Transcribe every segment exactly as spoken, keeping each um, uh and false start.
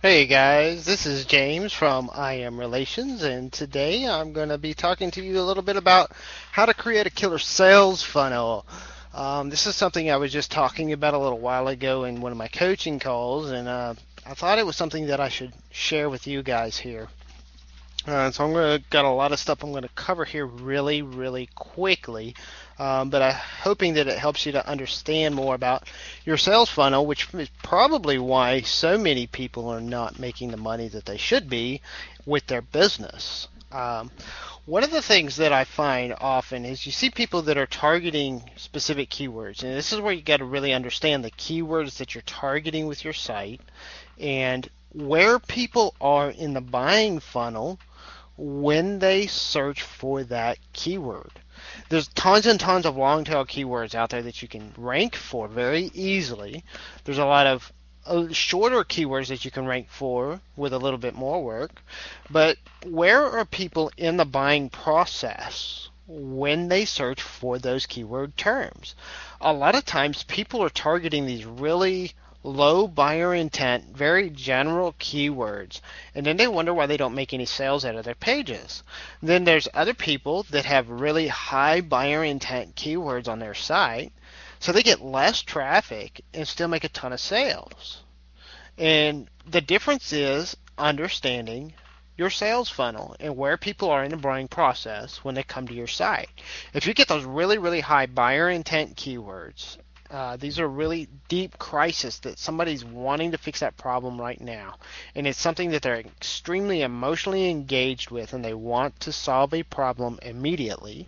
Hey guys, this is James from I Am Relations, and today I'm going to be talking to you a little bit about how to create a killer sales funnel. Um, this is something I was just talking about a little while ago in one of my coaching calls, and uh, I thought it was something that I should share with you guys here. Uh, so I'm going to got a lot of stuff I'm going to cover here really, really quickly, um, but I'm hoping that it helps you to understand more about your sales funnel, which is probably why so many people are not making the money that they should be with their business. Um, one of the things that I find often is you see people that are targeting specific keywords, and this is where you got to really understand the keywords that you're targeting with your site and where people are in the buying funnel when they search for that keyword. There's tons and tons of long tail keywords out there that you can rank for very easily. There's a lot of uh, shorter keywords that you can rank for with a little bit more work. But where are people in the buying process when they search for those keyword terms? A lot of times people are targeting these really low buyer intent, very general keywords, and then they wonder why they don't make any sales out of their pages. Then there's other people that have really high buyer intent keywords on their site, so they get less traffic and still make a ton of sales. And the difference is understanding your sales funnel and where people are in the buying process when they come to your site. If you get those really, really high buyer intent keywords, Uh, these are really deep crises that somebody's wanting to fix that problem right now. And it's something that they're extremely emotionally engaged with and they want to solve a problem immediately.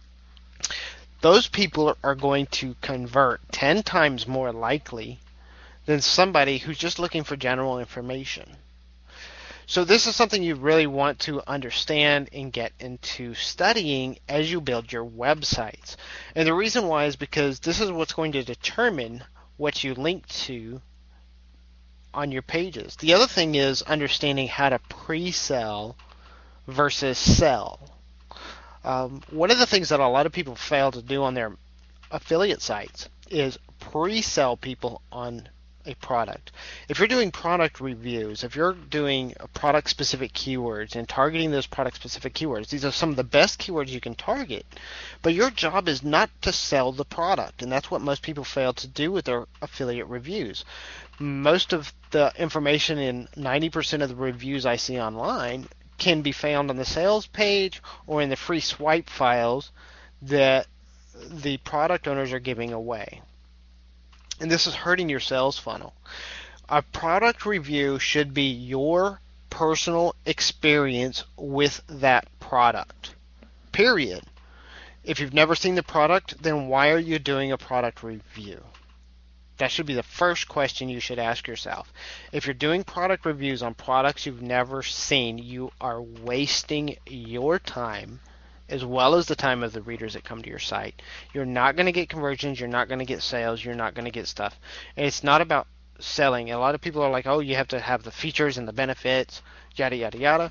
Those people are going to convert ten times more likely than somebody who's just looking for general information. So this is something you really want to understand and get into studying as you build your websites. And the reason why is because this is what's going to determine what you link to on your pages. The other thing is understanding how to pre-sell versus sell. Um, one of the things that a lot of people fail to do on their affiliate sites is pre-sell people on a product. If you're doing product reviews, if you're doing product specific keywords and targeting those product specific keywords, these are some of the best keywords you can target. But your job is not to sell the product, and that's what most people fail to do with their affiliate reviews. Most of the information in ninety percent of the reviews I see online can be found on the sales page or in the free swipe files that the product owners are giving away. And this is hurting your sales funnel. A product review should be your personal experience with that product, period. If you've never seen the product, then why are you doing a product review? That should be the first question you should ask yourself. If you're doing product reviews on products you've never seen, you are wasting your time as well as the time of the readers that come to your site. You're not going to get conversions, you're not going to get sales, you're not going to get stuff. And it's not about selling. A lot of people are like, oh, you have to have the features and the benefits, yada, yada, yada.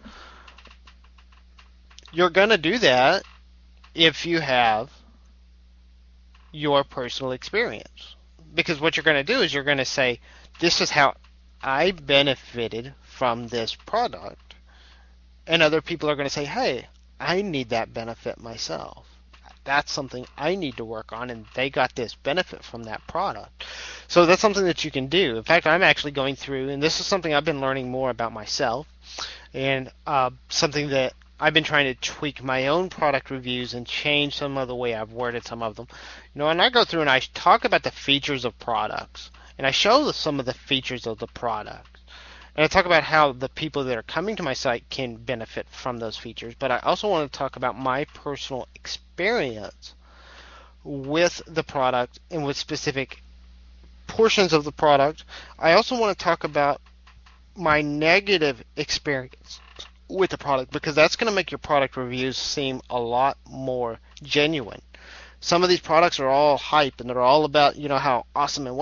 You're going to do that if you have your personal experience. Because what you're going to do is you're going to say, this is how I benefited from this product. And other people are going to say, hey, I need that benefit myself. That's something I need to work on, and they got this benefit from that product. So that's something that you can do. In fact, I'm actually going through, and this is something I've been learning more about myself, and uh, something that I've been trying to tweak my own product reviews and change some of the way I've worded some of them. You know, and I go through and I talk about the features of products, and I show some of the features of the product. And I talk about how the people that are coming to my site can benefit from those features, but I also want to talk about my personal experience with the product and with specific portions of the product. I also want to talk about my negative experience with the product, because that's going to make your product reviews seem a lot more genuine. Some of these products are all hype and they're all about, you know, how awesome and